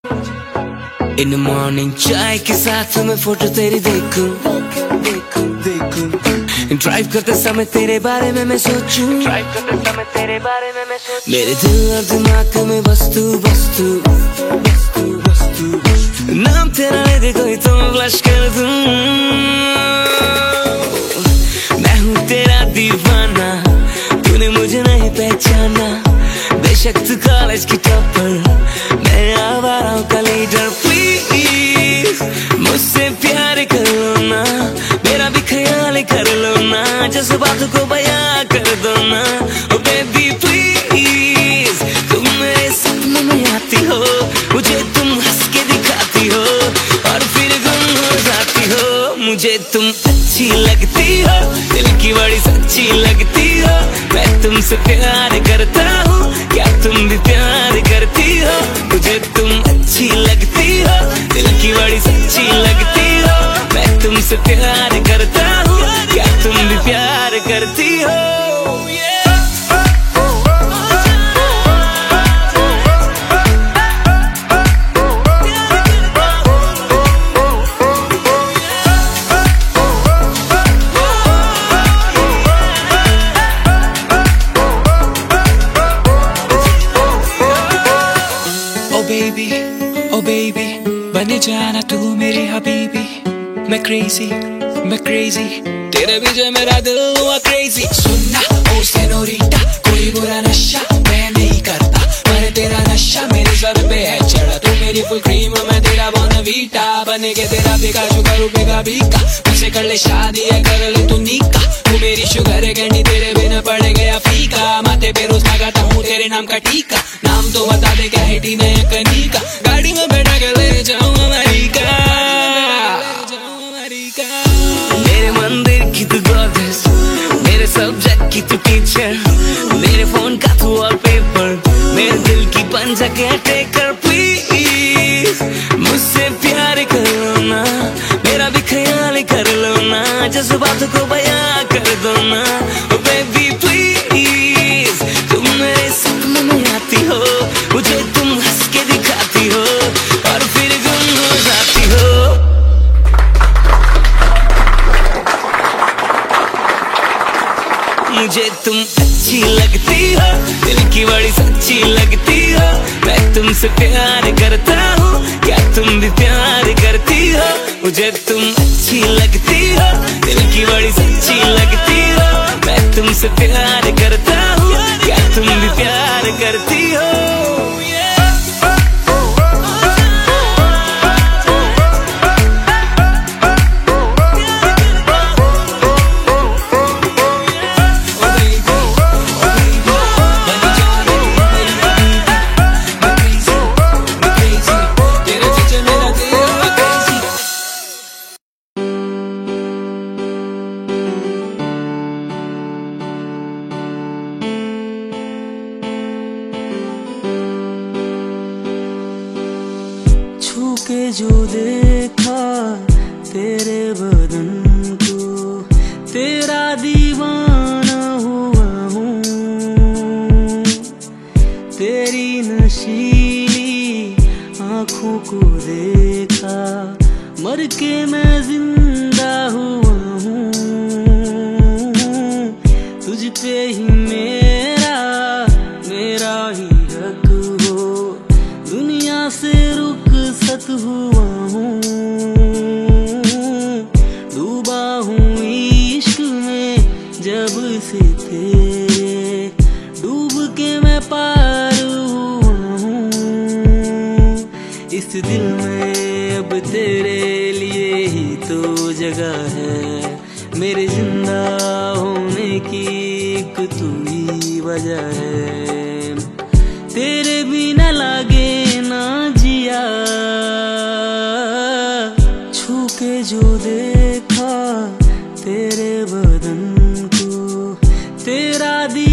In morning चाय के साथ मैं फोटो तेरी देखूं, देखूं, देखूं। ड्राइव करते समय तेरे बारे में मैं सोचूं, ड्राइव करते समय तेरे बारे में मैं सोचूं। मेरे दिल और दिमाग में बस तू, बस तू, बस तू, बस तू। नाम तेरा ले दे कोई तो मैं ब्लश कर दूं। मैं हूँ तेरा दीवाना, तूने मुझे नहीं पहचाना। बेशक तू कॉलेज की टॉपर, मैं आवाराओं का लीडर। प्लीज मुझसे प्यार कर लो ना, मेरा भी ख्याल कर लो ना, जज्बातों को बयां कर दो ना। ओ बेबी प्लीज, तुम मेरे सपनों में आती हो, मुझे तुम हंस के दिखाती हो और फिर गुम हो जाती हो। मुझे तुम अच्छी लगती हो, दिल की बड़ी सच्ची लगती हो। मैं तुमसे प्यार करता हूँ, क्या तुम भी प्यार करती हो? मुझे तुम अच्छी लगती हो, दिल की बड़ी सच्ची लगती हो। मैं तुमसे प्यार करता हूँ, क्या तुम भी प्यार करती हो? ओ बेबी बन जाना तू मेरी हबीबी। मैं क्रेजी तेरे पीछे मेरा दिल हुआ क्रेजी। सुनना ओ सेनोरिटा, कोई बुरा नशा मैं नहीं करता, पर तेरा नशा मेरे सर पे है चढ़ा। तू मेरी फुल क्रीम, मैं तेरा बोनवीटा। बनेगे तेरा पिकाचू, करूँगा बीका। मुझसे कर ले शादी है, कर ले तू निका। तू मेरी शुगर कैंडी, तेरे बिना पड़ गया फीका। माथे पे रोज लगाता हूँ तेरे नाम का टीका। नाम तो बता दे क्या है टीना या कनिका। गाड़ी में बैठा कर ले जाऊँ अमेरिका। मेरे मंदिर की तू गॉडेस, मेरे सब्जेक्ट की तू टीचर, मेरे फोन का तू वॉलपेपर, मेरे दिल की पंजा के टेकर। प्लीज मुझसे प्यार कर लो ना, मेरा भी ख्याल कर लो ना, जज्बातों को बयां कर दो ना। ओ बेबी प्लीज, तुम मेरे सपनों में आती हो, मुझे तुम हंस के दिखाती हो और फिर गुम हो जाती हो। मुझे तुम अच्छी लगती हो, दिल की बड़ी सच्ची लगती हो। मैं तुमसे प्यार करता हूँ, क्या तुम भी प्यार करती हो? मुझे तुम अच्छी लगती हो, दिल की बड़ी सच्ची लगती हो। मैं तुमसे प्यार करता हूँ, क्या तुम भी प्यार करती हो? के जो देखा तेरे बदन को, तेरा दीवाना हुआ हूँ। तेरी नशीली आँखों को देखा, मर के मैं जिंदा हुआ हूँ। तुझ पे ही मेरा ही हक हो, दुनिया से रुखसत हुआ हूँ। डूबा हूँ इश्क में जब से तेरे, डूब के मैं पार हुआ हूँ। इस दिल में अब तेरे लिए ही तो जगह है, मेरे जिंदा होने की एक तू ही वजह है। तेरे बिना लागे ना जिया, छू के जो देखा तेरे बदन को, तेरा